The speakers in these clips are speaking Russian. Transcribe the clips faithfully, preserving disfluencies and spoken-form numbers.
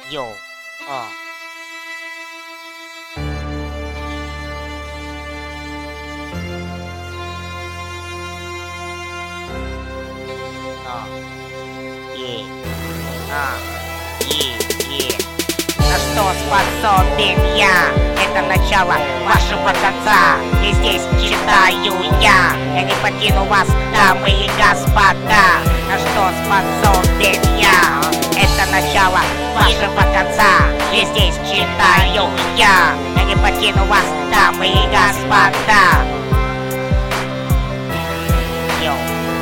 Йоу. А. А. Е. А. Е. Е. На что способен я? Это начало вашего конца. И здесь читаю я. Я не покину вас, дамы и господа. На что способен я? Это начало вашего конца. И здесь читаю я. Я не покину вас, дамы и господа. Йоу.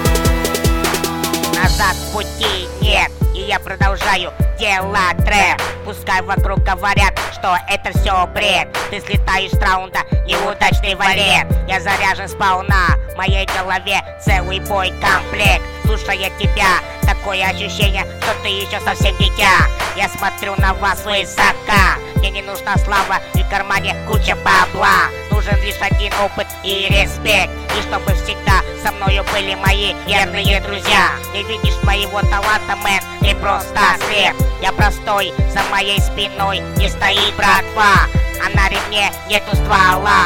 Назад пути нет, и я продолжаю делать трэп. Пускай вокруг говорят, что это все бред. Ты слетаешь с раунда, неудачный валет. Я заряжен сполна, в моей голове целый бой-комплект. Слушая тебя, такое ощущение, что ты еще совсем дитя. Я смотрю на вас высока. Мне не нужна слава и в кармане куча бабла. Нужен лишь один опыт и респект. И чтобы всегда со мною были мои верные друзья. Не видишь моего таланта, мэн, ты просто слеп. Я простой, за моей спиной не стоит братва, а на ремне нету ствола.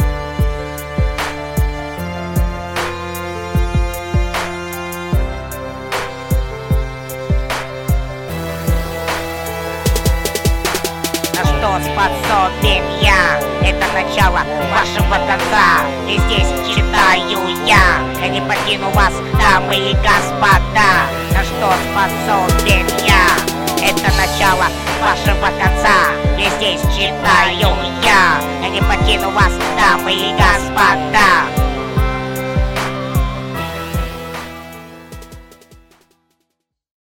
На что способен я? Это начало вашего конца. И здесь читаю я. Я не покину вас, дамы и господа. На что способен я? Это начало вашего конца. И здесь читаю я. Я не покину вас, дамы и господа.